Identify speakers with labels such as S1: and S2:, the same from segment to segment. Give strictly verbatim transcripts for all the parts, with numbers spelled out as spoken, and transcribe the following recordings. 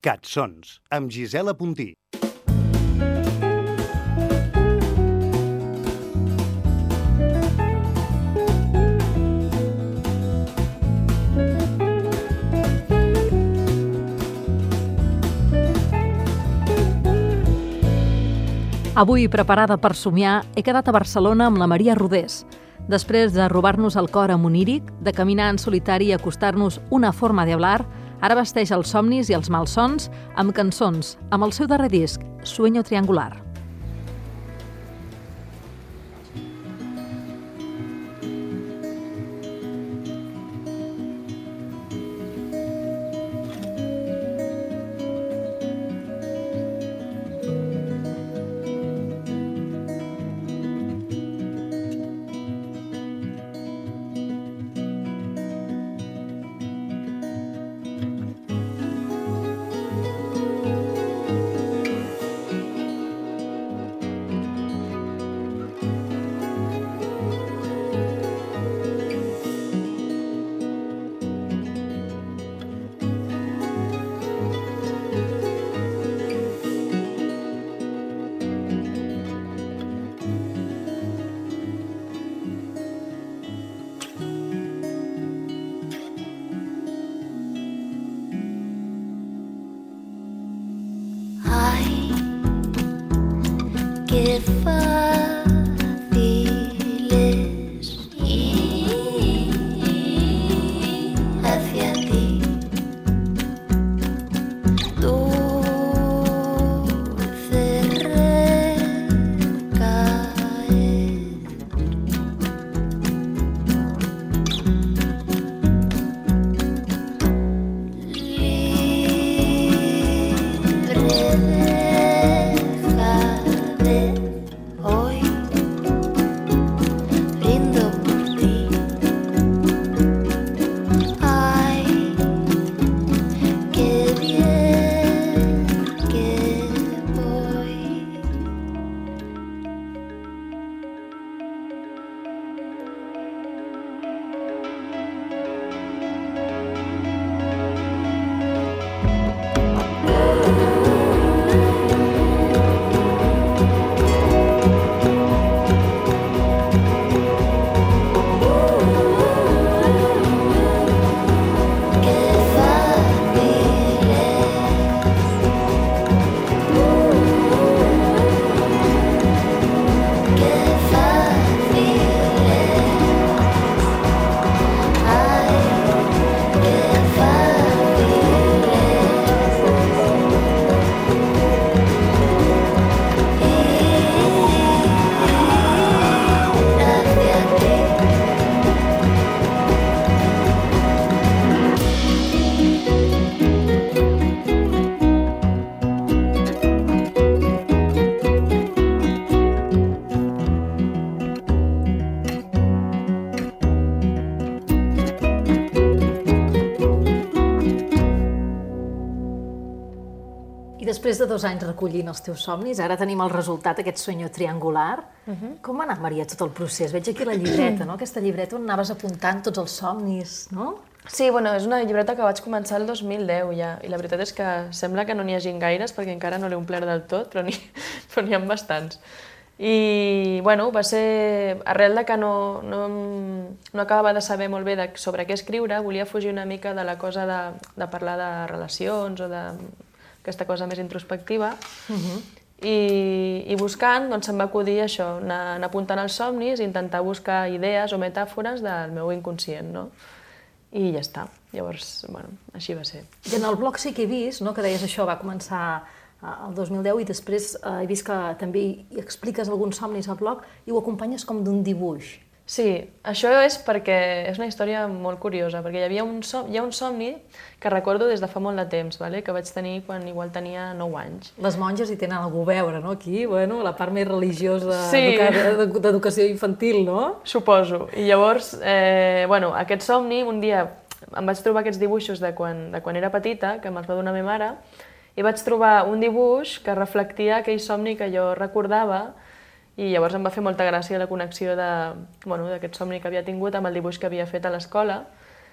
S1: Catsons, amb Gisela Puntí.
S2: Avui, preparada per somiar, he quedat a Barcelona amb la Maria Rodés. Després de robar-nos el cor amb oníric, de caminar en solitari i acostar-nos una forma de hablar, ara vesteix els somnis i els malsons amb cançons, amb el seu darrer disc, Sueño Triangular.
S3: Qué fácil es ir hacia ti, dulce recaer, libre de
S2: Després de dos anys recollint els teus somnis, ara tenim el resultat, aquest Sueño Triangular. Uh-huh. Com va anar, Maria, tot el procés? Veig aquí la llibreta, no? Aquesta llibreta on anaves apuntant tots els somnis, no?
S4: Sí, bueno, és una llibreta que vaig començar el dos mil deu ja, i la veritat és que sembla que no n'hi hagin gaires perquè encara no l'he omplert del tot, però n'hi però n'hi ha bastants. I, bueno, va ser... Arrel de que no, no, no acabava de saber molt bé de, sobre què escriure, volia fugir una mica de la cosa de, de parlar de relacions o de... aquesta cosa més introspectiva, uh-huh. I, i buscant doncs, se'm va acudir això, anar, anar apuntant els somnis i intentar buscar idees o metàfores del meu inconscient, no? I ja està. Llavors, bueno, així va ser.
S2: I en el blog sí que he vist, no?, que deies això, va començar el dos mil deu i després eh, he vist que també hi expliques alguns somnis al blog i ho acompanyes com d'un dibuix.
S4: Sí, això és perquè és una història molt curiosa, perquè hi havia un, som, hi ha un somni que recordo des de fa molt de temps, vale? Que vaig tenir quan igual tenia nou anys.
S2: Les monges hi tenen alguna a veure, no? Aquí, bueno, la part més religiosa
S4: sí.
S2: d'educació infantil, no?
S4: Suposo. I llavors, eh, bueno, aquest somni, un dia em vaig trobar aquests dibuixos de quan, de quan era petita, que me'ls va donar ma mare, i vaig trobar un dibuix que reflectia aquell somni que jo recordava. I llavors em va fer molta gràcia la connexió de, bueno, d'aquest somni que havia tingut amb el dibuix que havia fet a l'escola.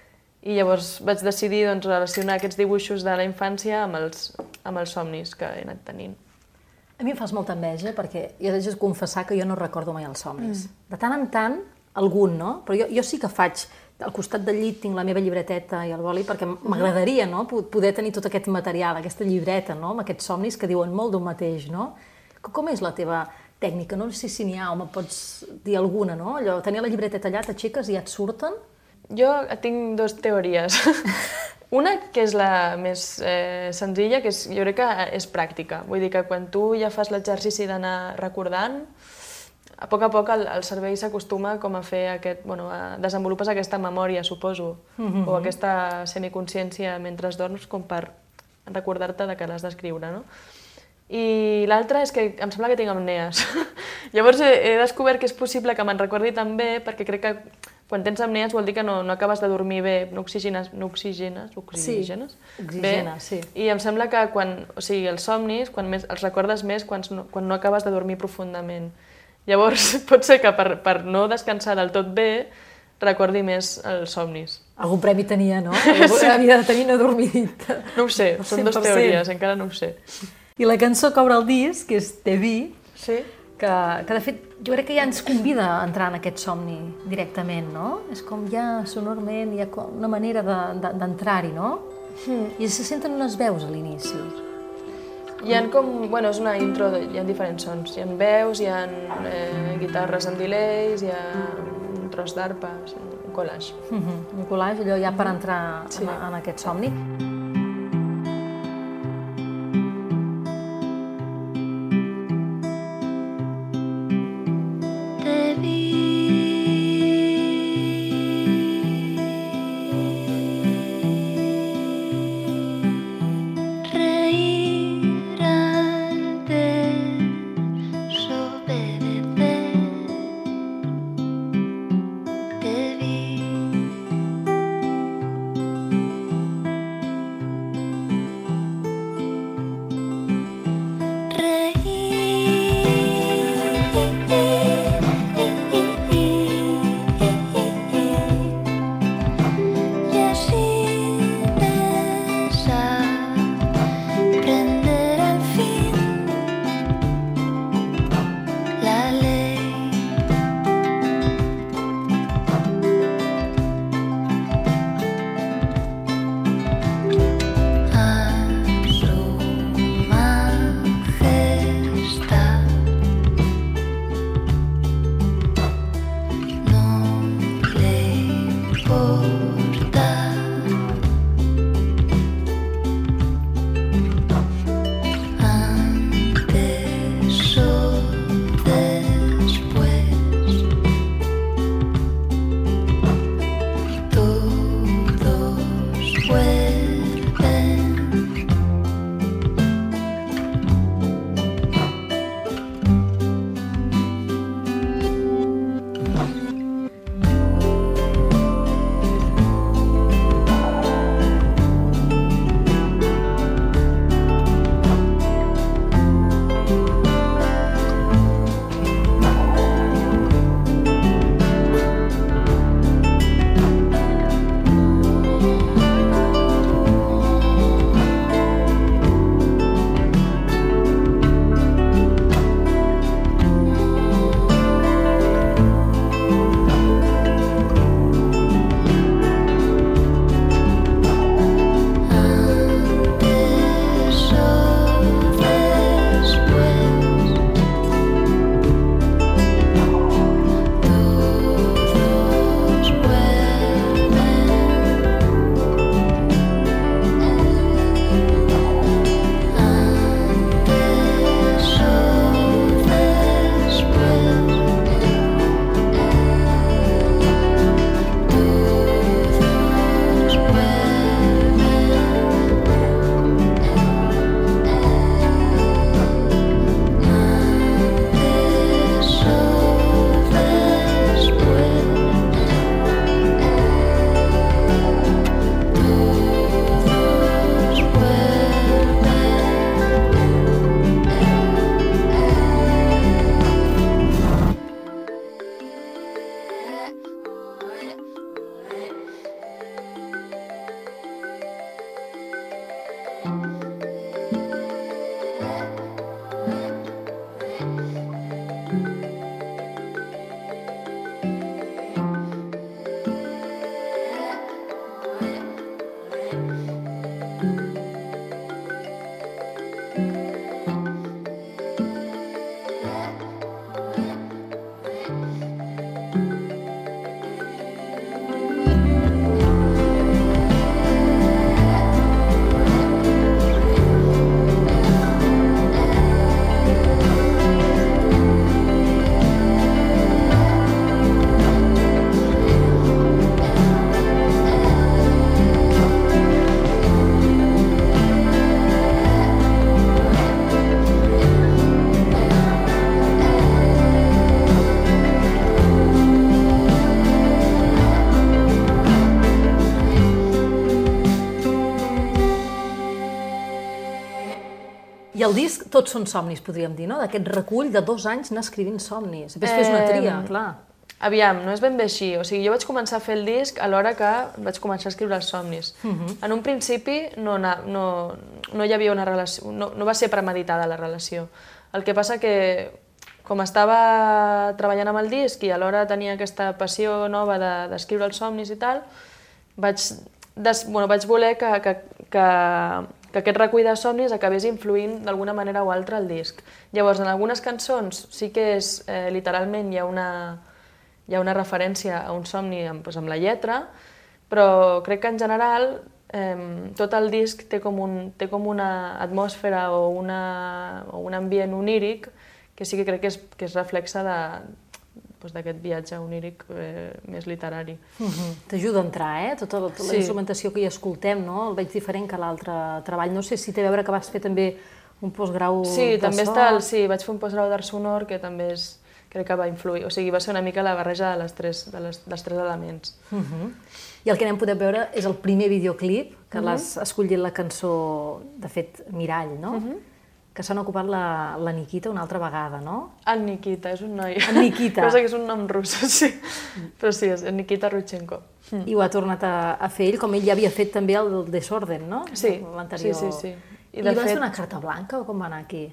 S4: I llavors vaig decidir doncs, relacionar aquests dibuixos de la infància amb els, amb els somnis que he anat tenint.
S2: A mi em fas molta enveja perquè jo he de confessar que jo no recordo mai els somnis. Mm. De tant en tant, algun, no? Però jo, jo sí que faig, al costat del llit tinc la meva llibreteta i el boli perquè m'agradaria, no?, poder tenir tot aquest material, aquesta llibreta, no?, amb aquests somnis que diuen molt d'un mateix, no? Com és la teva tècnica? No sé si n'hi ha o me pots dir alguna, no? Allò, tenir la llibreteta allà, t'aixeques i ja et surten?
S4: Jo tinc dues teories. Una, que és la més eh, senzilla, que és, jo crec que és pràctica. Vull dir que quan tu ja fas l'exercici d'anar recordant, a poc a poc el, el cervell s'acostuma com a fer aquest... Bueno, a, desenvolupes aquesta memòria, suposo, mm-hmm. o aquesta semiconsciència mentre dorms com per recordar-te de que l'has d'escriure, no? I l'altra és que em sembla que tinc amnees. Llavors he, he descobert que és possible que me'n recordi tan bé, perquè crec que quan tens amnees vol dir que no, no acabes de dormir bé, no oxigenes, no oxigenes, oxigenes,
S2: sí, oxigenes, sí.
S4: I em sembla que quan, o sigui, els somnis, quan més, els recordes més quan no, quan no acabes de dormir profundament. Llavors pot ser que per, per no descansar del tot bé recordi més els somnis.
S2: Algun premi tenia, no? Sí. Havia de tenir no dormit.
S4: No ho sé, són dues teories, encara no ho sé.
S2: I la cançó que obre el disc, que és Te vi,
S4: sí.
S2: que, que de fet jo crec que ja ens convida a entrar en aquest somni directament, no? És com ja sonorment, hi ha una manera d'entrar-hi, no? Mm. I se senten unes veus a l'inici.
S4: Hi ha com, bueno, és una intro, hi ha diferents sons. Hi ha veus, hi ha eh, guitarres amb delays, hi ha un tros d'arpa, un collage.
S2: Mm-hmm. Un collage, allò ja per entrar sí. en, en aquest somni. I el disc Tots són somnis, podríem dir, no? D'aquest recull de dos anys anar escrivint somnis. Després fes una tria,
S4: Eh,
S2: clar.
S4: Aviam, no és ben bé així. O sigui, jo vaig començar a fer el disc alhora que vaig començar a escriure els somnis. En un principi no, na- no, no hi havia una relació, no, no va ser premeditada la relació. El que passa que, com estava treballant amb el disc i alhora tenia aquesta passió nova de- d'escriure els somnis i tal, vaig, des, bueno, vaig voler que, que, que, que aquest recull de somnis acabés influint d'alguna manera o altra al disc. Llavors, en algunes cançons sí que és, eh, literalment hi ha una, hi ha una referència a un somni amb, doncs, amb la lletra, però crec que en general eh, tot el disc té com, un, té com una atmosfera o, una, o un ambient oníric que sí que crec que és, que és reflexa de, doncs, d'aquest viatge oníric eh, més literari.
S2: Mhm. T'ajuda a entrar, eh? Tota la, tota la
S4: Sí.
S2: instrumentació que hi escoltem, no? El veig diferent que l'altre treball. No sé si té a veure que vas fer també un postgrau
S4: Sí,
S2: de
S4: també
S2: so.
S4: està el, sí, vaig fer un postgrau d'art sonor que també és, crec que va influir, o sigui, va ser una mica la barreja de les tres, de les, dels tres elements.
S2: Mhm. I el que n'hem poder veure és el primer videoclip, que
S4: Mhm.
S2: l'has escollit la cançó, de fet, Mirall, no?
S4: Mhm.
S2: Que s'han ocupat la, la Nikita una altra vegada, no?
S4: El Nikita, és un noi.
S2: El Nikita.
S4: Cosa que és un nom rus, sí. Però sí, és el Nikita Rudchenko.
S2: I ho ha tornat a, a fer ell, com ell ja havia fet també el Desorden, no?
S4: Sí,
S2: L'anterior.
S4: sí, sí, sí.
S2: I,
S4: I
S2: I
S4: de
S2: vas
S4: fet-
S2: donar carta blanca o com va anar aquí?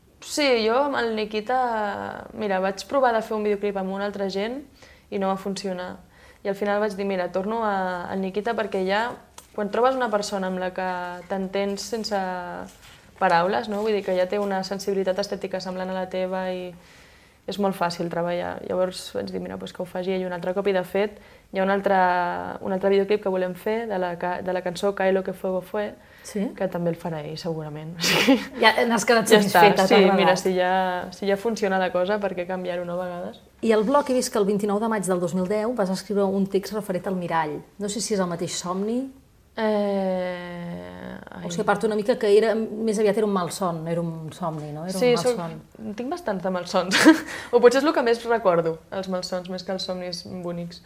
S4: Sí, jo amb el Nikita... Mira, vaig provar de fer un videoclip amb una altra gent i no va funcionar. I al final vaig dir, mira, torno a, al Nikita perquè ja, quan trobes una persona amb la que t'entens sense paraules, no? Vull dir que ja té una sensibilitat estètica semblant a la teva i és molt fàcil treballar. Llavors vaig dir, mira, doncs que ho faci ell un altre cop i de fet hi ha un altre, un altre videoclip que volem fer de la, ca- de la cançó Cae lo que fuego fue,
S2: Sí?
S4: que també el farà ell segurament. O sigui,
S2: Ja n'has quedat
S4: ja està,
S2: satisfeta,
S4: sí,
S2: t'ha agradat.
S4: mira, si ja, si ja funciona la cosa, per què canviar-ho no a vegades?
S2: I el blog he vist que el vint-i-nou de maig del dos mil deu vas escriure un text referent al mirall. No sé si és el mateix somni,
S4: Eh... ai.
S2: o sigui, a part una mica que era, més aviat era un malson, no era un somni, no? Era
S4: Sí,
S2: un
S4: soc...
S2: malson.
S4: tinc bastants de malsons. O potser és el que més recordo, els malsons, més que els somnis bonics.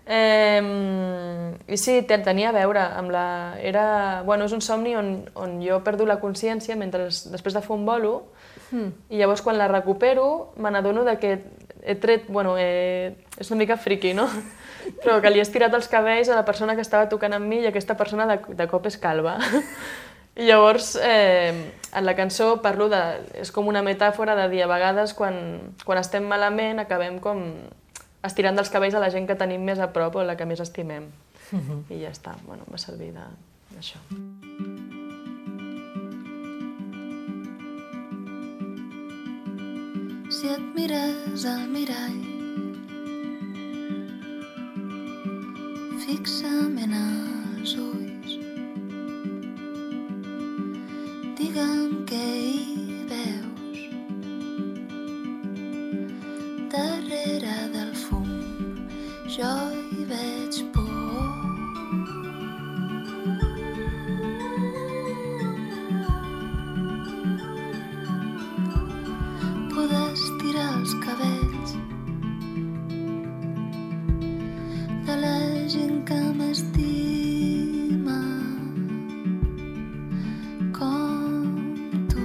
S4: Eh... I sí, te- tenia a veure amb la... Era... Bueno, és un somni on, on jo perdo la consciència mentre, després de fer un bolo,
S2: Mm.
S4: i llavors quan la recupero me n'adono de que he tret... Bueno, he... és una mica friqui, no? Però que li he estirat els cabells a la persona que estava tocant amb mi i aquesta persona de, de cop és calva. I llavors, eh, en la cançó parlo de... És com una metàfora de dir, a vegades, quan, quan estem malament, acabem com estirant dels cabells a la gent que tenim més a prop o la que més estimem. I ja està, bueno, em va servir de- d'això.
S3: Si et mires al mirall fixament als ulls, digue'm què hi veus darrere del fum. Jo hi veig por. Poder estirar els cabells de la gent que m'estima com tu.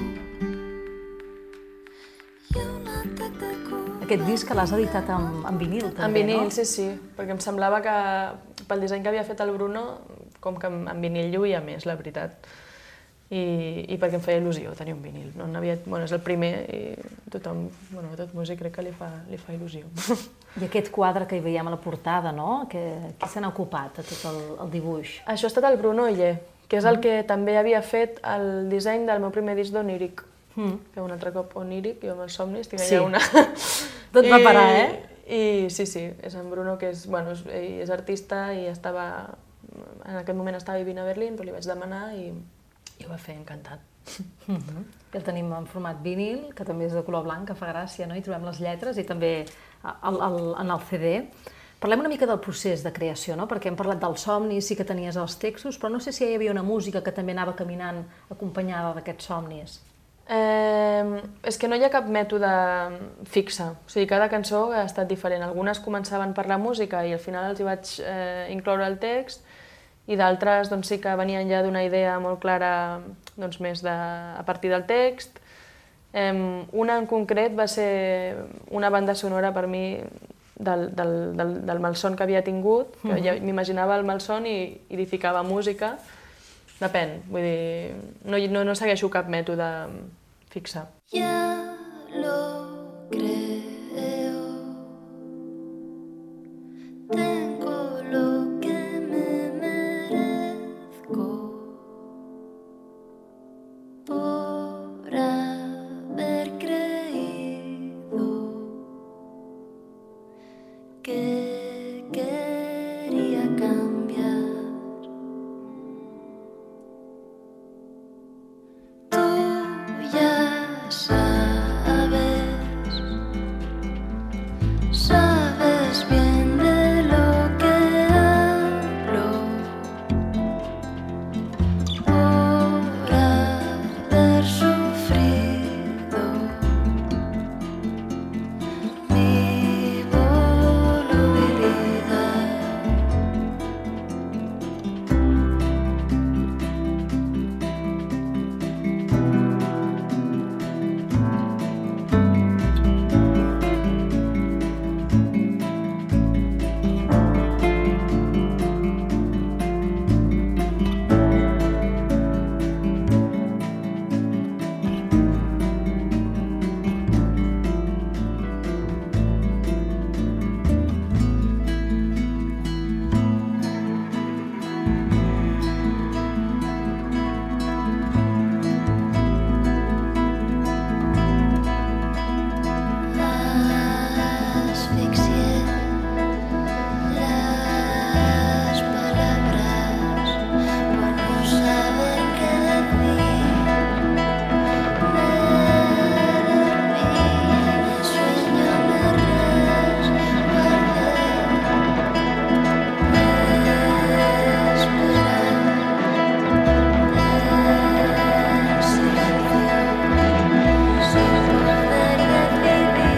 S3: I un atac de cor.
S2: Aquest disc que l'has editat en, en vinil, també,
S4: En vinil,
S2: no?
S4: sí, sí, perquè em semblava que pel disseny que havia fet el Bruno, com que en en vinil lluïa més, la veritat. I, i perquè em feia il·lusió tenir un vinil. No n'havia, bueno, és el primer i tothom, bueno, a tot músic crec que li fa, li fa il·lusió.
S2: I aquest quadre que hi veiem a la portada, no? Que, qui se n'ha ocupat de tot el, el dibuix?
S4: Això ha estat el Bruno Oller, que és el que també havia fet el disseny del meu primer disc d'Oníric.
S2: Mm.
S4: Que un altre cop Oníric, jo amb els somnis tinc
S2: Sí.
S4: allà una...
S2: Tot va parar, eh?
S4: I sí, sí, és en Bruno, que és, bueno, és, ell és artista i estava... En aquest moment estava vivint a Berlín, però li vaig demanar i, i ho va fer encantat.
S2: Mm -hmm. El tenim en format vinil, que també és de color blanc, que fa gràcia, no? Hi trobem les lletres i també el, el, en el C D. Parlem una mica del procés de creació, no? Perquè hem parlat dels somnis, sí que tenies els textos, però no sé si hi havia una música que també anava caminant acompanyada d'aquests somnis.
S4: Eh, és que no hi ha cap mètode fixe, o sigui, cada cançó ha estat diferent. Algunes començaven per la música i al final els hi vaig eh, incloure el text i d'altres doncs, sí que venien ja d'una idea molt clara doncs, més de, a partir del text. Um, una en concret va ser una banda sonora per mi del, del, del, del malson que havia tingut, que ja m'imaginava el malson i, i li ficava música. Depèn, vull dir, no, no, no segueixo cap mètode fixe.
S3: Ya lo creo, tengo lo que me merezco por haber creído que quería cambiar. Tú ya sabes, sabes bien de lo que hablo por haber sufrido mi volubilidad. Asfixié las palabras por no saber qué decir. Me dormí en el sueño, me resguardé. Esperar en silencio sin poder decidir.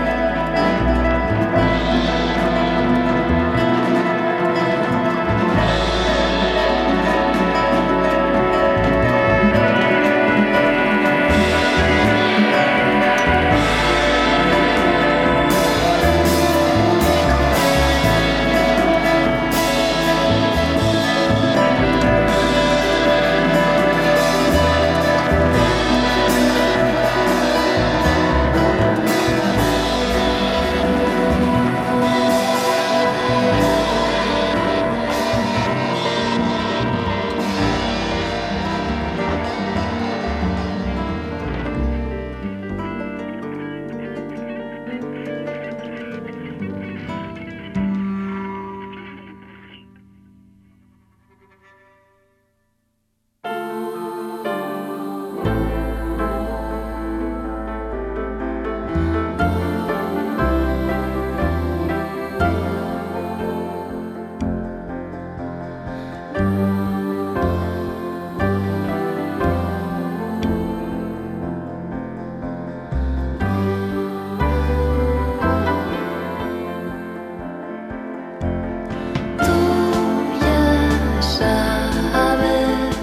S3: Tú ya sabes,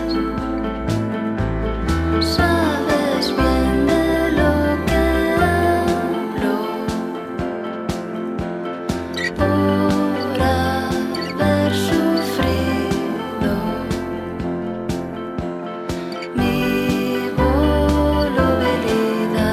S3: sabes bien de lo que hablo por haber sufrido mi volubilidad.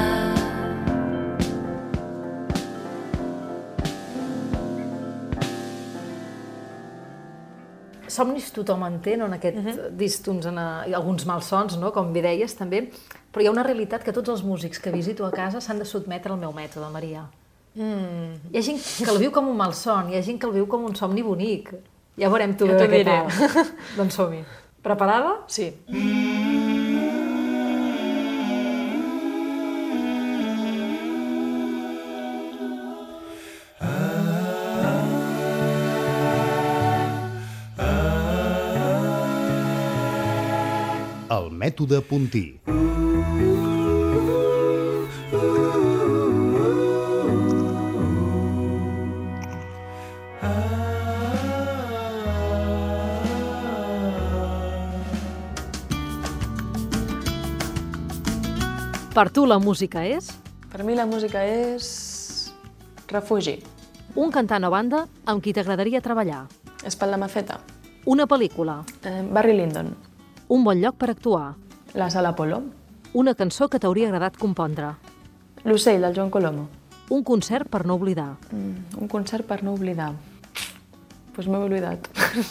S2: Somnis tothom en té, no? En aquest uh-huh. disc, uns, en, uh, alguns malsons, no? Com bé deies, també. Però hi ha una realitat que tots els músics que visito a casa s'han de sotmetre al meu mètode, Maria.
S4: Mm.
S2: Hi ha gent que el viu com un malson, hi ha gent que el viu com un somni bonic. Ja veurem tu
S4: Ja t'ho
S2: què
S4: diré.
S2: tal. Doncs som-hi. Preparada?
S4: Sí.
S1: El mètode Puntí.
S2: Per tu la música és?
S4: Per mi la música és refugi.
S2: Un cantant o banda amb qui t'agradaria treballar.
S4: Espalda Mafeta.
S2: Una pel·lícula.
S4: Eh, Barry Lyndon.
S2: Un bon lloc per actuar.
S4: La Sala Apolo.
S2: Una cançó que t'hauria agradat compondre.
S4: L'Ocell, del Joan Colomo.
S2: Un concert per no oblidar.
S4: Mm, un concert per no oblidar. Doncs pues m'he oblidat.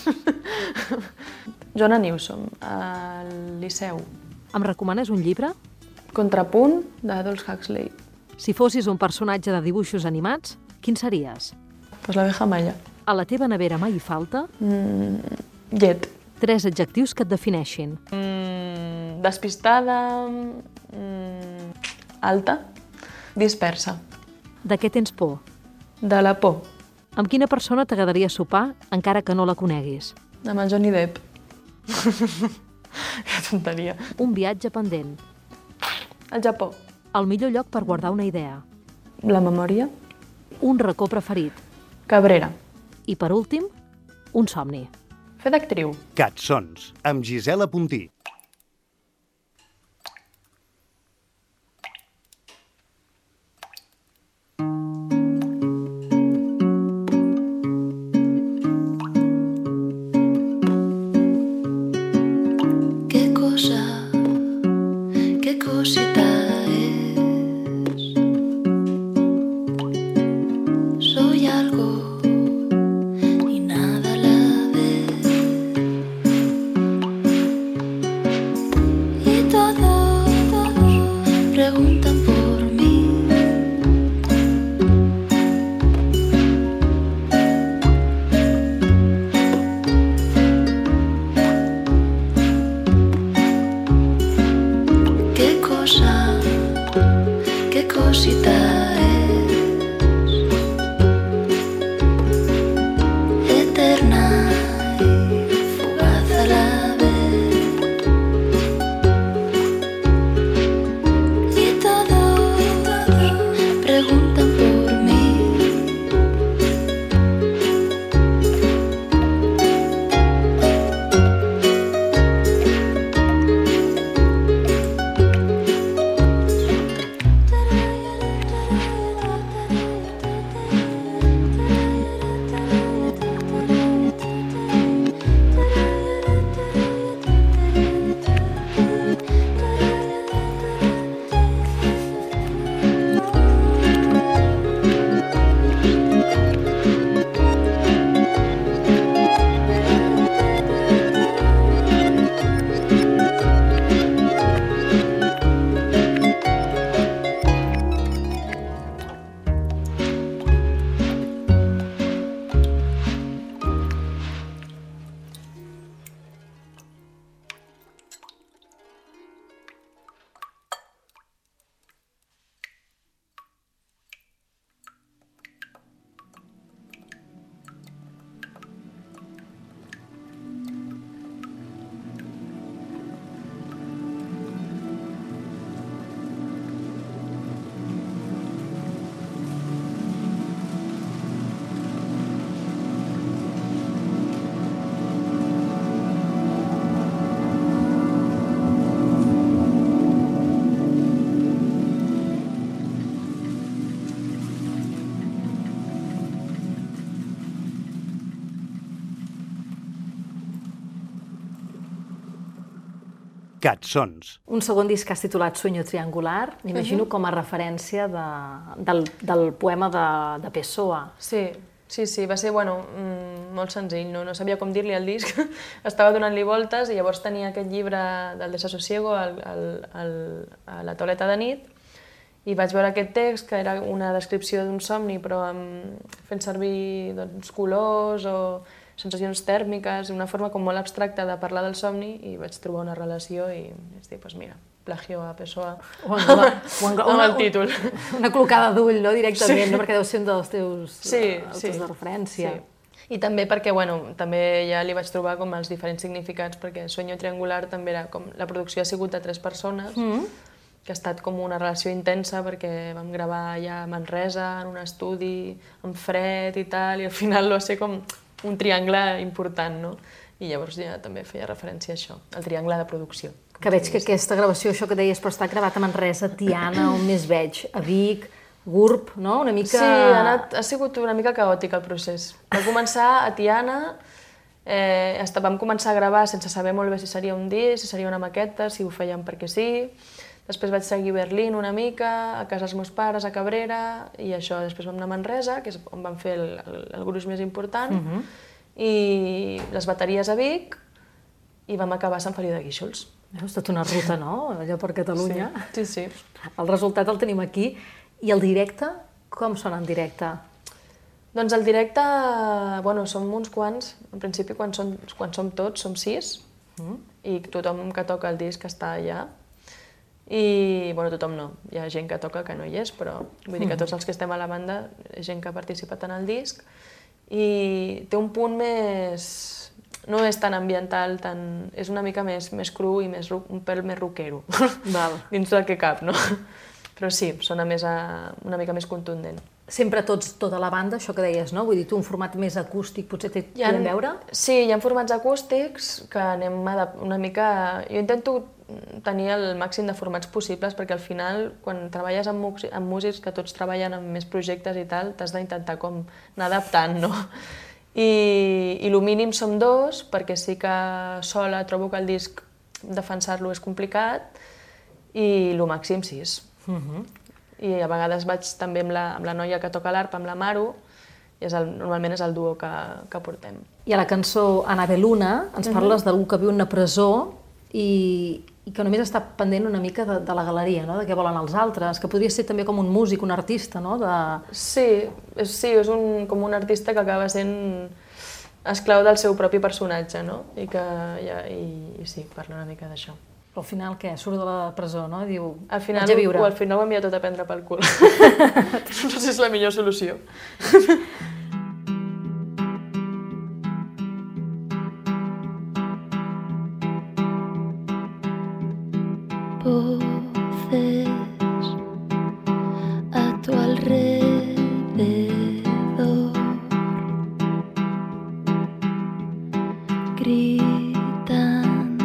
S4: Joanna Newsom, al Liceu.
S2: Em recomanes un llibre?
S4: Contrapunt, d'Aldous Huxley.
S2: Si fossis un personatge de dibuixos animats, quin series?
S4: Pues l'abeja malla.
S2: A la teva nevera mai hi falta?
S4: Mm, llet.
S2: Tres adjectius que et defineixin.
S4: Mm, despistada, mm, alta, dispersa.
S2: De què tens por?
S4: De la por.
S2: Amb quina persona t'agradaria sopar encara que no la coneguis?
S4: Amb el Johnny Depp. Que tonteria.
S2: Un viatge pendent.
S4: Al Japó.
S2: El millor lloc per guardar una idea.
S4: La memòria.
S2: Un racó preferit.
S4: Cabrera.
S2: I per últim, un somni.
S4: Fer d'actriu.
S1: Catsons, amb Gisela Puntí.
S3: Qué cosa, qué cosita es. Soy algo y nada a la vez. Y todos preguntan por mí. Qué cosa, qué cosita es. Eterna y fugaz a la vez. Y todos preguntan por mí.
S1: Catsons.
S2: Un segon disc que has titulat Sueño triangular, m'imagino uh -huh. com a referència de, del, del poema de, de Pessoa.
S4: Sí, sí, sí, va ser, bueno, mm, molt senzill, no, no sabia com dir-li al disc, estava donant-li voltes i llavors tenia aquest llibre del Desasosiego al, al, al, a la tauleta de nit i vaig veure aquest text, que era una descripció d'un somni, però amb, fent servir doncs, colors o sensacions tèrmiques, una forma com molt abstracta de parlar del somni, i vaig trobar una relació i vaig dir, doncs mira, plagio a Pessoa amb el títol.
S2: Una clocada d'ull, no?, directament, sí. No? Perquè deu ser un dels teus
S4: sí,
S2: autors
S4: sí,
S2: de referència.
S4: Sí. I també perquè, bueno, també ja li vaig trobar com els diferents significats, perquè Sueño triangular també era com... La producció ha sigut de tres persones, mm. que ha estat com una relació intensa, perquè vam gravar ja a Manresa, en un estudi, amb fred i tal, i al final va ser com un triangle important, no? I llavors ja també feia referència a això, al triangle de producció.
S2: Que veig que aquesta gravació, això que deies, però està gravat a Manresa, Tiana, on més veig, a Vic, Gurb, no? Una mica...
S4: Sí, ha, anat, ha sigut una mica caòtic el procés. Va començar a Tiana, eh, vam començar a gravar sense saber molt bé si seria un disc, si seria una maqueta, si ho fèiem perquè sí. Després vaig seguir a Berlín una mica, a casa dels meus pares, a Cabrera, i això, després vam anar a Manresa, que és on vam fer el, el, el gruix més important, uh-huh. i les bateries a Vic, i vam acabar a Sant Feliu de Guíxols.
S2: Veus, tota una ruta, no?, allò per Catalunya.
S4: Sí, sí, sí.
S2: El resultat el tenim aquí. I el directe, com sona en directe?
S4: Doncs el directe, bueno, som uns quants. En principi, quan som, quan som tots, som sis, mm. i tothom que toca el disc està allà. I, bueno, tothom no. Hi ha gent que toca que no hi és, però vull dir que tots els que estem a la banda, és gent que ha participat en el disc, i té un punt més... no és tan ambiental, tan... és una mica més, més cru i més, un pèl més rockero,
S2: Val.
S4: dins del que cap, no? Però sí, sona més a, una mica més contundent.
S2: Sempre tots, tota la banda, això que deies, no? Vull dir, tu un format més acústic, potser t'hi podem veure?
S4: Sí, hi ha formats acústics que anem una mica... Jo intento tenir el màxim de formats possibles perquè al final, quan treballes amb, amb músics que tots treballen en més projectes i tal, t'has d'intentar com anar adaptant, no? I, i el mínim som dos, perquè sí que sola trobo que el disc defensar-lo és complicat, i el màxim sis. Uh-huh. I a vegades vaig també amb la, amb la noia que toca l'arpa, amb la Maru, i és el, normalment és el duo que, que portem.
S2: I a la cançó Anabeluna ens parles uh-huh. d'algú que viu en una presó i, i que només està pendent una mica de, de la galeria, no? De què volen els altres, que podria ser també com un músic, un artista, no? De...
S4: Sí, és, sí, és un, com un artista que acaba sent esclau del seu propi personatge, no? I que ja, i, i sí, parla una mica d'això.
S2: Però al final què? Surt de la presó, no? Diu,
S4: al final,
S2: vaig a viure.
S4: O al final ho envia tot a prendre pel cul. No sé si és la millor solució.
S3: Voces a tu alrededor gritan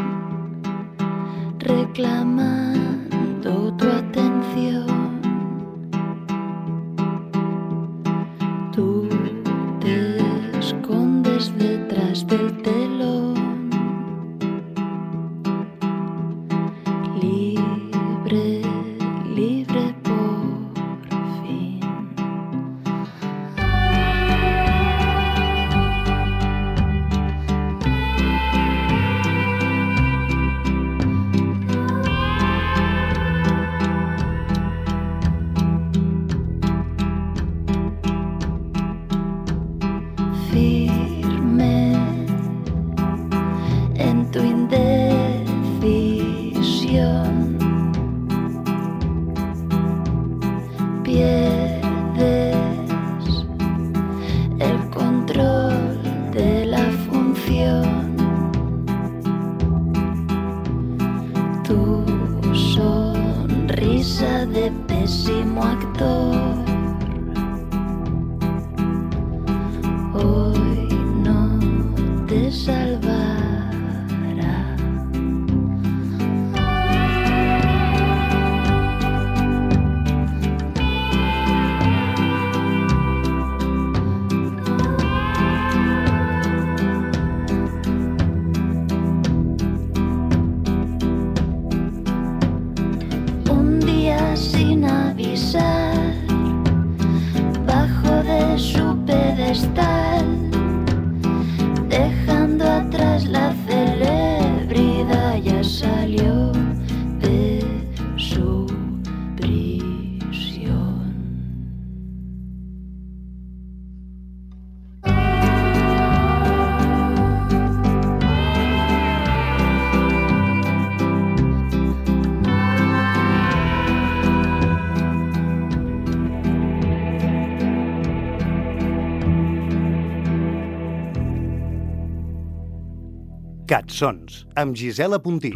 S3: reclamando tu atención. Tú te escondes detrás del telón. Libre, libre por fin. Firme en tu indecisión. Pierdes el control de la función. Tu sonrisa de pésimo actor hoy no te salvará. Sin avisar, bajo de su pedestal, dejando atrás la celebridad, ya salió de su prisión.
S1: Catsons, amb Gisela Puntí.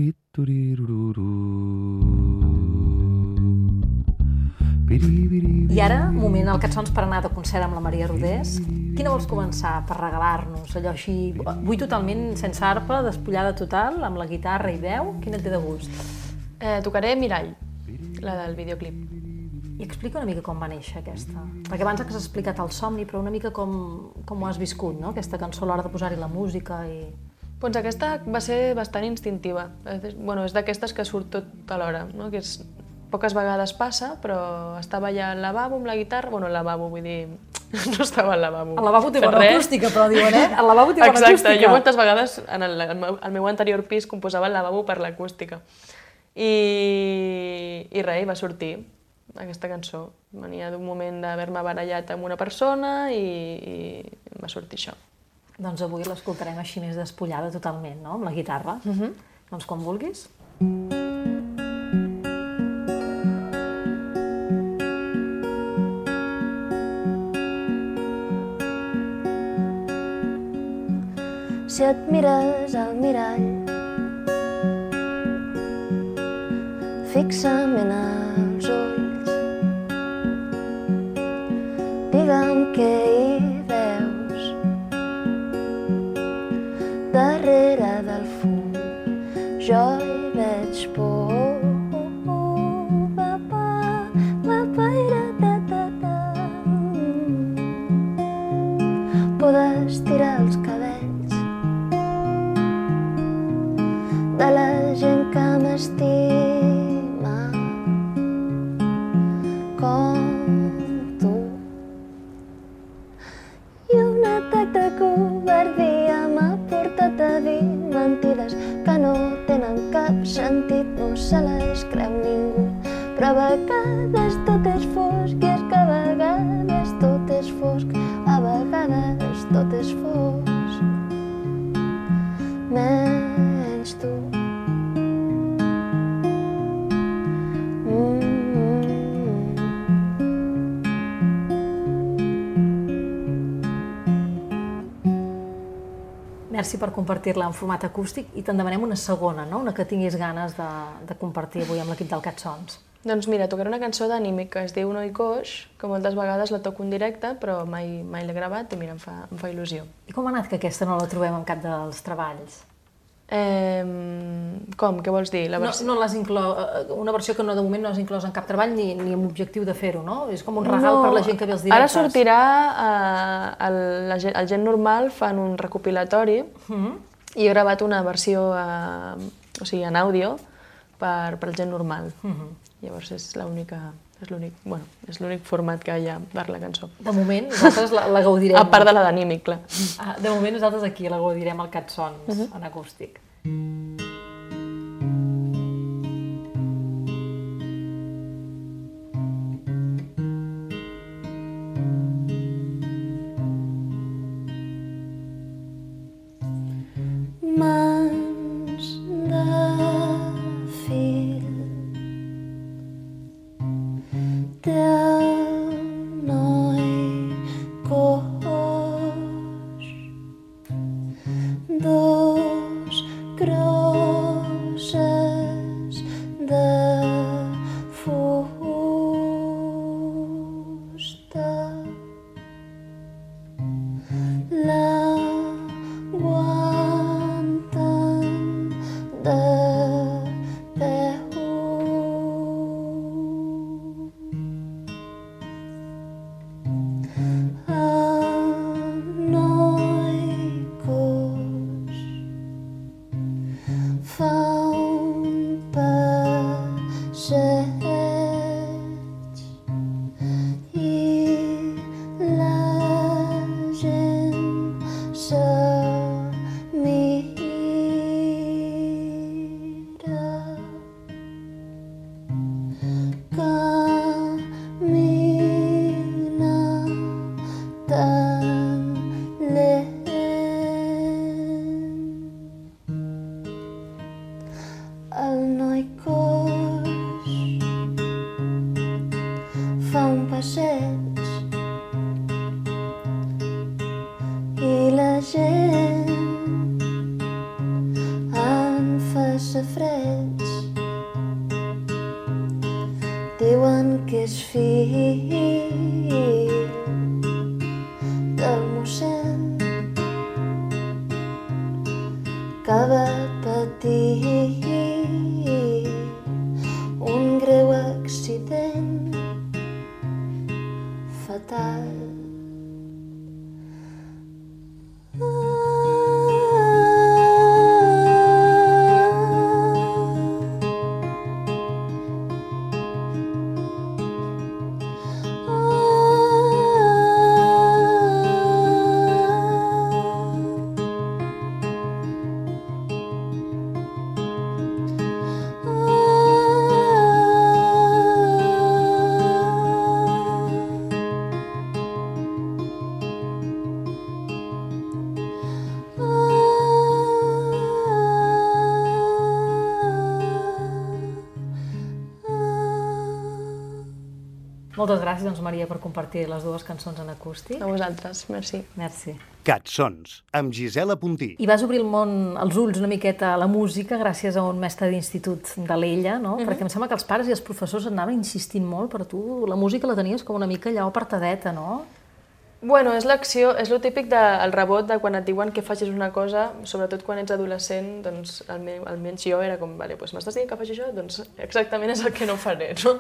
S5: Biri, biri,
S2: I ara, moment, el Cançons per anar de concert amb la Maria Rodés. Quina vols començar per regalar-nos? Allò així, vull totalment sense arpa, despullada total, amb la guitarra i veu. Quina et ve de gust?
S4: Eh, tocaré Mirall, la del videoclip.
S2: I explica una mica com va néixer aquesta. Perquè abans has explicat el somni, però una mica com, com ho has viscut, no? Aquesta cançó a l'hora de posar-hi la música i...
S4: Doncs aquesta va ser bastant instintiva. Bueno, és d'aquestes que surt tot alhora, no? Que és... Poques vegades passa, però estava allà al lavabo amb la guitarra... Bueno, al lavabo, vull dir... No estava al lavabo.
S2: Al lavabo té bona acústica, però diuen, eh? Al lavabo té bona
S4: acústica.
S2: Exacte,
S4: jo moltes vegades en el, el meu anterior pis composava el lavabo per l'acústica. I, I res, va sortir aquesta cançó. Venia d'un moment d'haver-me barallat amb una persona i, i va sortir això.
S2: Doncs avui l'escoltarem així més despullada totalment, no? Amb la guitarra.
S4: Uh-huh.
S2: Doncs quan vulguis.
S3: Si et mires al mirall, fixament als ulls, digue'm què hi veus darrere del fum. Jo hi veig por. Por d'estirar els cabells de la gent que m'estima com tu. I un atac de covardia m'ha portat a dir mentides que no tenen cap sentit, no se les creu ningú. Però a vegades tot és fosc, i és que a vegades tot és fosc, a vegades tot és fosc, menys tu.
S2: Merci per compartir-la en format acústic i te'n demanem una segona, no? Una que tinguis ganes de, de compartir avui amb l'equip del Catsons.
S4: Doncs mira, tocaré una cançó d'Anímic que es diu Noi Coix, que moltes vegades la toco en directe, però mai, mai l'he gravat i mira, em fa, em fa il·lusió.
S2: I com ha anat que aquesta no la trobem en cap dels treballs?
S4: Eh, com? Què vols dir? La
S2: No,
S4: versió...
S2: no l'has inclòs, una versió que no, de moment no has inclòs en cap treball ni, ni amb l'objectiu de fer-ho, no? És com un regal
S4: No,
S2: per la gent que ve als directes.
S4: Ara sortirà, eh, el, la, gent- el Gent Normal fan un recopilatori
S2: Mhm.
S4: i he gravat una versió eh, o sigui, en àudio per, per Gent Normal.
S2: Mhm.
S4: Llavors és l'única, és l'únic, bueno, és l'únic format que hi ha per la cançó.
S2: De moment nosaltres la, la gaudirem.
S4: A part de la d'Anímic, clar.
S2: Ah, de moment nosaltres aquí la gaudirem al Catsons, uh-huh. en acústic.
S3: Mans de fil del noi coix, dos crosses de fusta, l'aguanten de peu. El noi coix fa un passeig i la gent se mira. Camina tan lent. El noi coix fa un passeig i la gent en fa safreig. Diuen que és fill del mossèn que va patir un greu accident fatal.
S2: Moltes gràcies, doncs, Maria, per compartir les dues cançons en acústic.
S4: A vosaltres, merci.
S2: Merci.
S1: Catsons, amb Gisela Puntí.
S2: I vas obrir el món, els ulls una miqueta a la música gràcies a un mestre d'institut d'Alella, no? Mm-hmm. Perquè em sembla que els pares i els professors anaven insistint molt per tu. La música la tenies com una mica allà apartadeta, no?
S4: Bueno, és l'acció, és lo típic del rebot de quan et diuen que facis una cosa, sobretot quan ets adolescent, doncs almenys jo era com, vale, doncs m'estàs dient que faci això? Doncs exactament és el que no faré, no?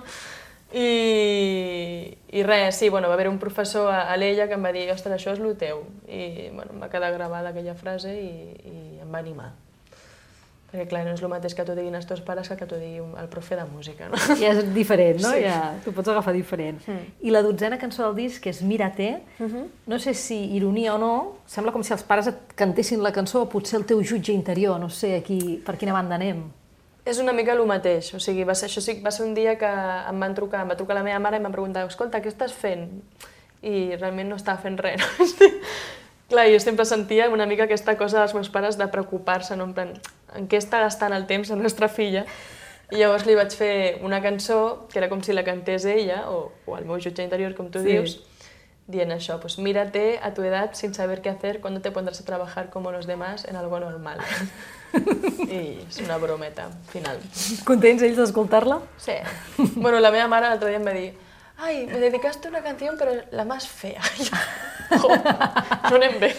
S4: I, i res, sí, bueno, va haver un professor a, a l'Ella que em va dir, ostres, això és el teu. I bueno, em va quedar gravada aquella frase i, i em va animar. Perquè clar, no és el mateix que t'ho diguin els teus pares que que t'ho digui el profe de música, no?
S2: Ja és diferent, no?
S4: Sí.
S2: Ja, t'ho pots agafar diferent. Mm. I la dotzena cançó del disc, que és Mírate, uh-huh. No sé si ironia o no, sembla com si els pares et cantessin la cançó o potser el teu jutge interior, no sé aquí, per quina banda anem.
S4: És una mica el mateix, o sigui, va ser, això sí, va ser un dia que em van trucar, em va trucar la meva mare i em va preguntar, escolta, què estàs fent? I realment no estava fent res, no? Clar, jo sempre sentia una mica aquesta cosa dels meus pares de preocupar-se, no? En plan, en què està gastant el temps la nostra filla? I llavors li vaig fer una cançó que era com si la cantés ella, o, o el meu jutge interior, com tu sí. dius, dient això, pues mírate a tu edad sin saber qué hacer cuando te pondrás a trabajar como los demás en algo normal. I és una brometa final.
S2: Contents ells d'escoltar-la?
S4: Sí. Bueno, la meva mare l'altre dia em va dir «Ai, me dedicaste una canción, pero la más fea». Jo, no anem bé.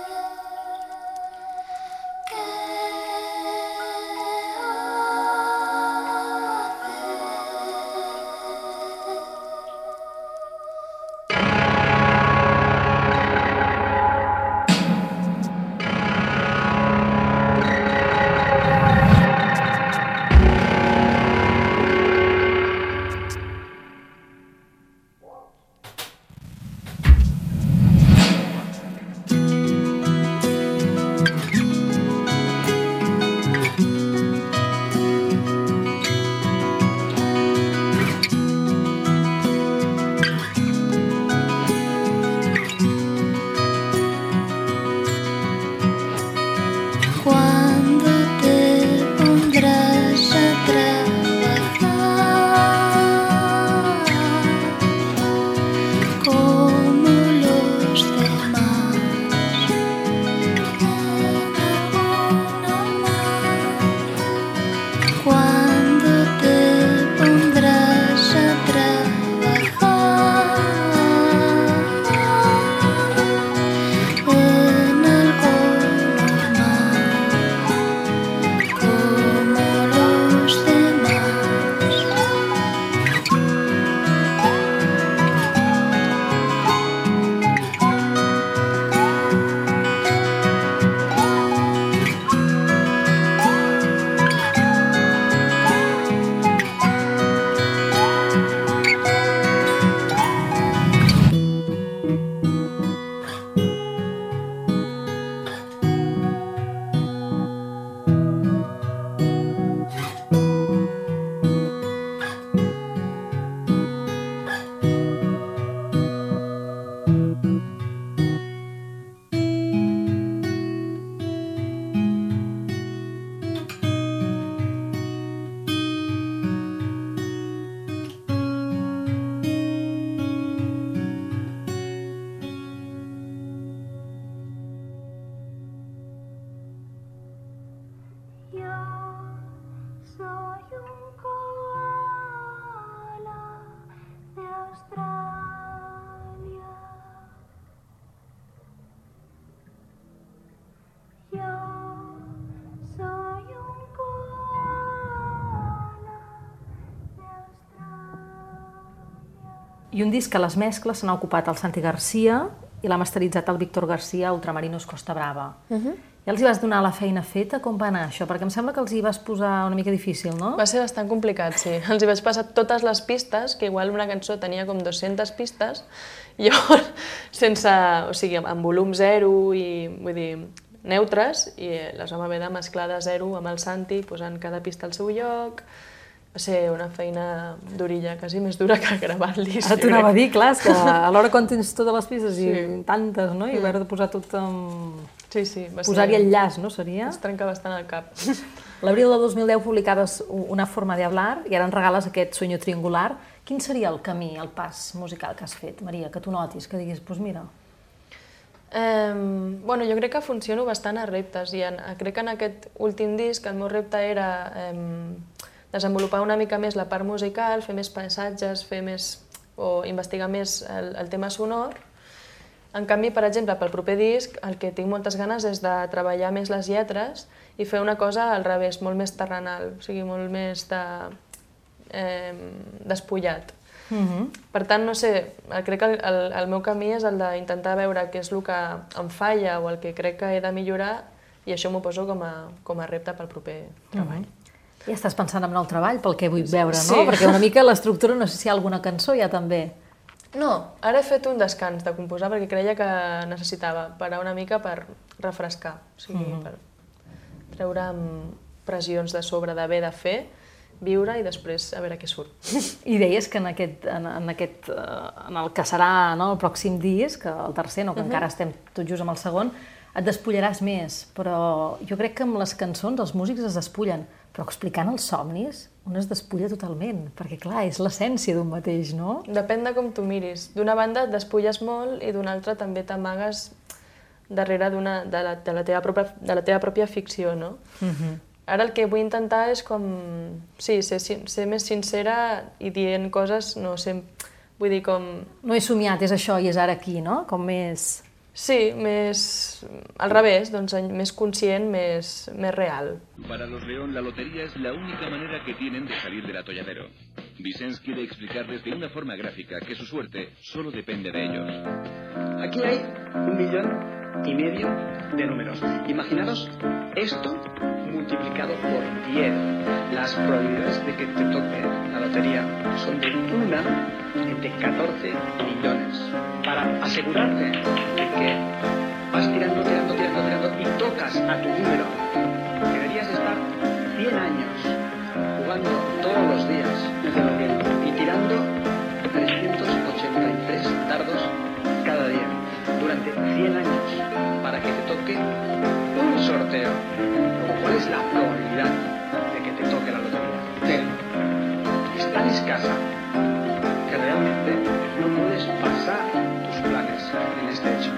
S3: Que
S2: I un disc que les mescles se n'ha ocupat el Santi Garcia i l'ha masteritzat el Víctor Garcia a Ultramarinos Costa Brava. Ja els hi vas donar la feina feta? Com va anar això? Perquè em sembla que els hi vas posar una mica difícil, no?
S4: Va ser bastant complicat, sí. Els hi vaig passar totes les pistes, que igual una cançó tenia com dues-centes pistes, i llavors, sense, o sigui, amb volum zero i, vull dir, neutres, i les vam haver de mesclar de zero amb el Santi, posant cada pista al seu lloc. Va ser una feina d'orilla, quasi més dura que gravar el disc.
S2: Ara t'ho anava a dir, clar, és que alhora quan tens totes les pistes i tantes, no? I haver de posar tot amb...
S4: Sí, sí.
S2: Posar-hi el llaç, no seria?
S4: Es trenca bastant el cap.
S2: L'abril del dos mil deu publicaves Una forma de hablar i ara ens regales aquest Sueño triangular. Quin seria el camí, el pas musical que has fet, Maria, que tu notis, que diguis, doncs mira...
S4: Eh, bueno, jo crec que funciono bastant a reptes i en, crec que en aquest últim disc el meu repte era eh, desenvolupar una mica més la part musical, fer més paisatges, fer més, o investigar més el, el tema sonor. En canvi, per exemple, pel proper disc, el que tinc moltes ganes és de treballar més les lletres i fer una cosa al revés, molt més terrenal, o sigui, molt més de, eh, despullat. Uh-huh. Per tant, no sé, crec que el, el, el meu camí és el d'intentar veure què és el que em falla o el que crec que he de millorar i això m'ho poso com a, com a repte pel proper treball.
S2: Uh-huh. Ja estàs pensant en el treball, pel que vull veure,
S4: sí.
S2: No? Perquè una mica l'estructura, no sé si hi ha alguna cançó ja també.
S4: No, ara he fet un descans de composar perquè creia que necessitava parar una mica per refrescar, o sigui, uh-huh. per treure'm pressions de sobre d'haver de fer, viure i després a veure què surt.
S2: I deies que en, aquest, en, en, aquest, en el que serà, no, el pròxim disc, el tercer, no, que uh-huh. encara estem tot just amb el segon, et despullaràs més, però jo crec que amb les cançons els músics es despullen, però explicant els somnis un es despulla totalment, perquè clar, és l'essència d'un mateix, no?
S4: Depèn de com tu miris. D'una banda et despulles molt i d'una altra també t'amagues darrere d'una, de, la, de, la teva pròpia, de la teva pròpia ficció, no? Uh-huh. Ara el que vull intentar és com, sí, ser, ser més sincera i dient coses, no sé, vull dir com...
S2: No he somiat, és això i és ara aquí, no? Com més...
S4: Sí, més... al revés, doncs més conscient, més, més real.
S5: Para los León, la lotería es la única manera que tienen de salir del atolladero. Vicens quiere explicarles de una forma gráfica que su suerte solo depende de ellos.
S6: Aquí hay un millón y medio de números. Imaginaros esto multiplicado por diez. Las probabilidades de que te toque la lotería son de una entre catorce millones. Para asegurarte de que vas tirando, tirando, tirando, tirando y tocas a tu número, deberías estar cien años jugando todos los días y tirando trescientos ochenta y tres dardos cada día durante cien años para que te toque un sorteo. ¿Cuál es la probabilidad de que te toque la lotería? Cero. Es tan escasa que realmente no puedes pasar tus planes en este hecho.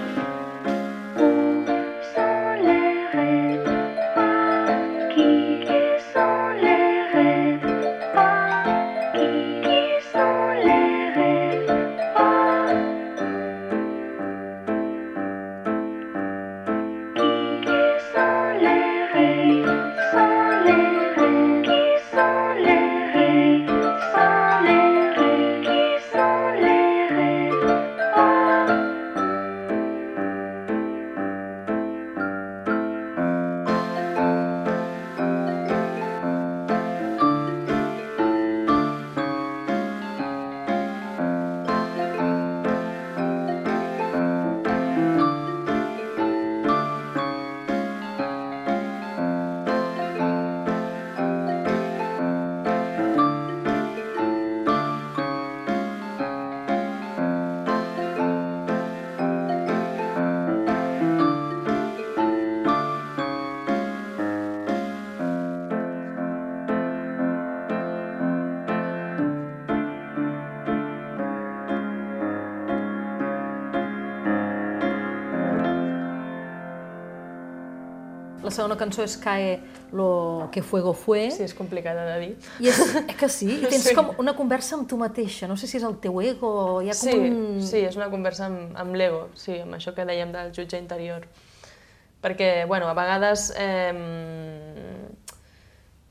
S2: La segona cançó és Cae lo que fuego fue.
S4: Sí, és complicada de dir.
S2: I és, eh que sí? I tens
S4: Sí.
S2: com una conversa amb tu mateixa. No sé si és el teu ego o hi ha com
S4: Sí,
S2: un...
S4: sí, és una conversa amb, amb l'ego, sí, amb això que dèiem del jutge interior. Perquè, bueno, a vegades eh,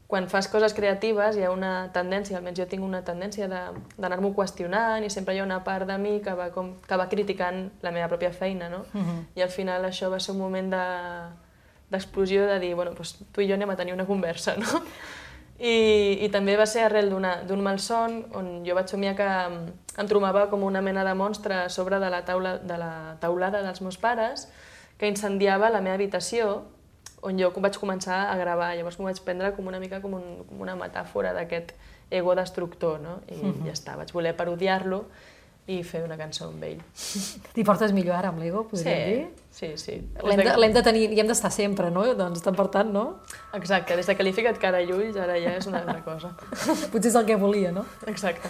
S4: quan fas coses creatives hi ha una tendència, almenys jo tinc una tendència d'anar-m'ho qüestionant i sempre hi ha una part de mi que va, com, que va criticant la meva pròpia feina, no? Uh-huh. I al final això va ser un moment de, d'explosió de dir, bueno, doncs tu i jo anem a tenir una conversa, no? I, i també va ser arrel d'un malson on jo vaig somiar que em trobava com una mena de monstre a sobre de la, taula, de la taulada dels meus pares que incendiava la meva habitació, on jo vaig començar a gravar. Llavors m'ho vaig prendre com una mica com, un, com una metàfora d'aquest ego destructor, no? I uh-huh. ja està, vaig voler parodiar-lo i fer una cançó amb ell.
S2: T'hi portes millor ara amb l'ego, podríem
S4: sí,
S2: dir?
S4: Sí, sí.
S2: L'hem de, l'hem de tenir, i hem d'estar sempre, no? Doncs, per tant, no?
S4: Exacte, des de que li he ficat cara i ulls, ara ja és una altra cosa.
S2: Potser és el que volia, no?
S4: Exacte.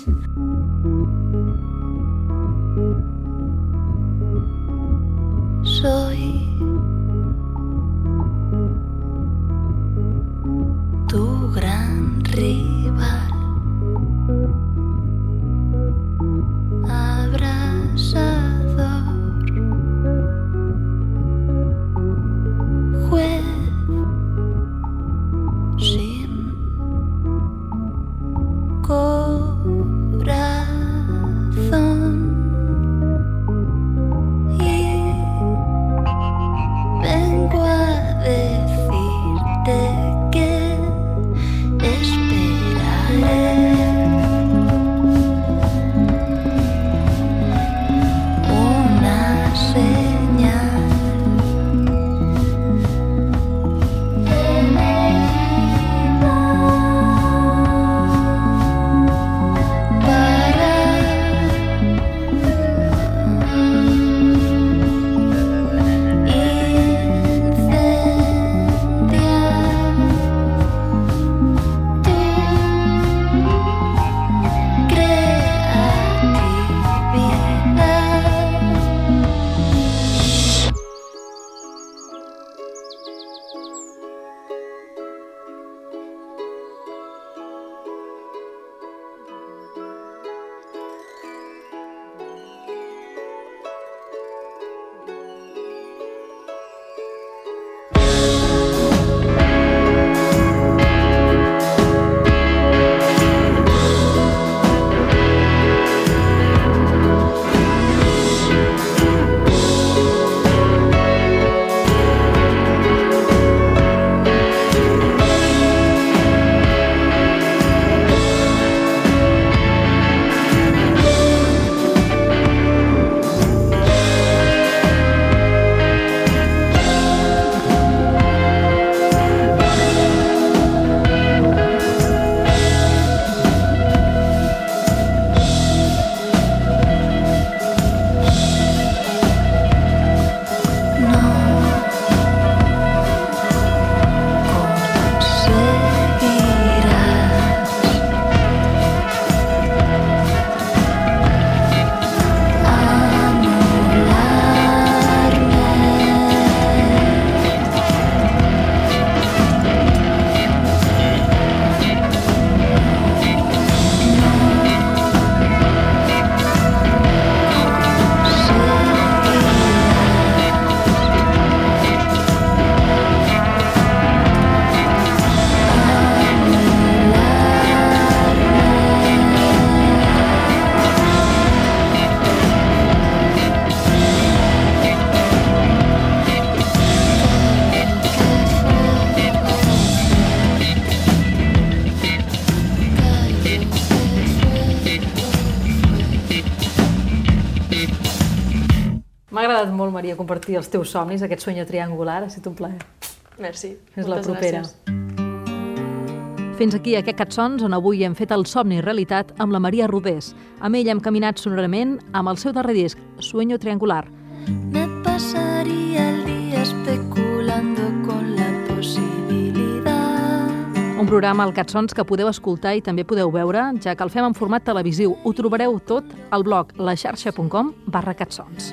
S3: Soy tu gran rival, abrasador, juez sin corazón. Y vengo a decirte que esperaré una señal
S2: M'ha agradat molt, Maria, compartir els teus somnis, aquest sueño triangular, ha estat un plaer.
S4: Merci.
S2: Fins la propera.
S4: Gràcies.
S2: Fins aquí aquest Catsons, on avui hem fet el somni realitat amb la Maria Rodés. Amb ella hem caminat sonorament amb el seu darrer disc, Sueño Triangular.
S3: Me pasaría el día especulando con la posibilidad.
S2: Un programa al Catsons que podeu escoltar i també podeu veure, ja que el fem en format televisiu. Ho trobareu tot al blog laxarxa punt com barra catsons.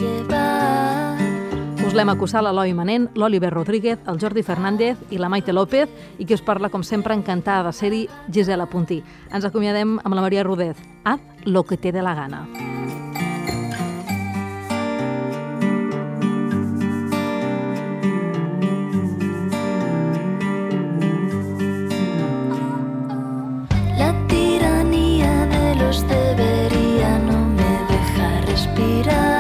S2: Us l'hem acusat l'Eloi Manent, l'Oliver Rodríguez, el Jordi Fernández i la Maite López, i qui us parla, com sempre, encantada de ser-hi, Gisela Puntí. Ens acomiadem amb la Maria Rodés. Haz lo que te dé la gana.
S3: respirar.